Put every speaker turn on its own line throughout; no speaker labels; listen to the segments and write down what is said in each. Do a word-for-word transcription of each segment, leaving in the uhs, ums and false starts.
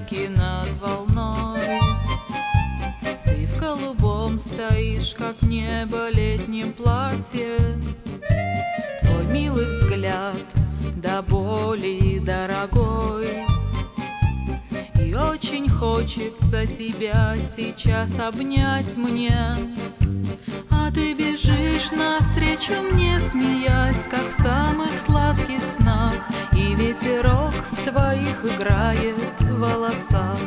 реки над волной. Ты в голубом стоишь, как небо, летнем платье. Твой милый взгляд до боли дорогой. И очень хочется тебя сейчас обнять мне. А ты бежишь навстречу мне, смеясь, как в самых сладких снах. И ветерок в твоих играет в волосах.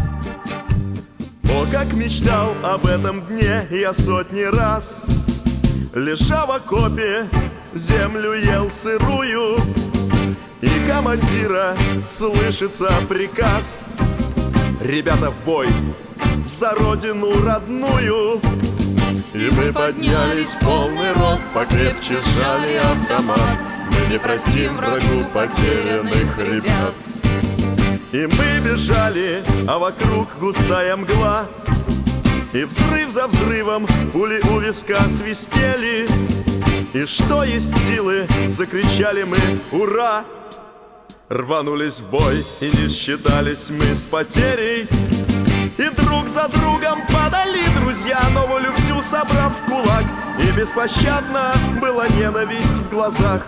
О, как мечтал об этом дне я сотни раз, лежа в окопе, землю ел сырую, и командира слышится приказ: ребята, в бой за родину родную. И мы поднялись в полный рост, покрепче сжали автомат. Мы не простим врагу потерянных ребят. И мы бежали, а вокруг густая мгла, и взрыв за взрывом пули у виска свистели. И что есть силы, закричали мы «Ура!». Рванулись в бой, и не считались мы с потерей. И друг за другом падали друзья, но волю всю собрав в кулак. И беспощадна была ненависть в глазах.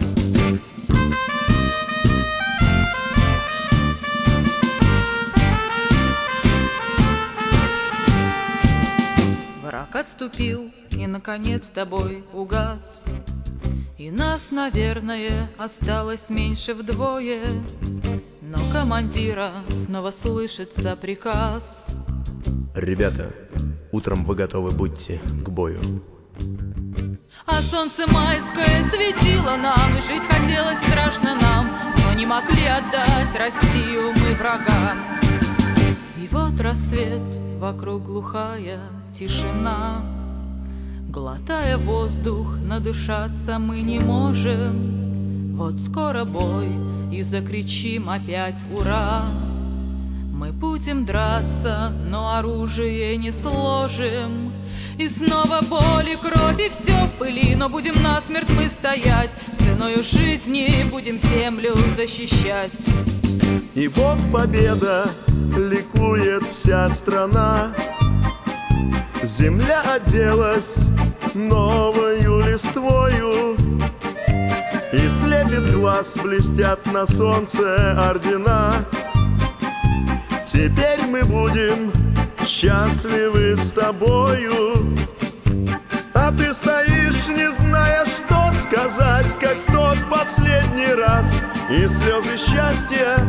Враг отступил, и, наконец, тобой угас. И нас, наверное, осталось меньше вдвое. Но командира снова слышится приказ:
ребята, утром вы готовы будьте к бою.
А солнце майское светило нам, и жить хотелось страшно нам, но не могли отдать Россию мы врагам. И вот рассвет, вокруг глухая тишина. Глотая воздух, надышаться мы не можем. Вот скоро бой, и закричим опять «Ура!». Мы будем драться, но оружие не сложим. И снова боль и кровь, и все в пыли, но будем насмерть мы стоять. Ценою жизни будем землю защищать.
И вот победа, ликует вся страна. Земля оделась новою листвою, и слепит глаз, блестят на солнце ордена. Теперь мы будем счастливы с тобою. А ты стоишь, не зная, что сказать, как в тот последний раз. И слезы счастья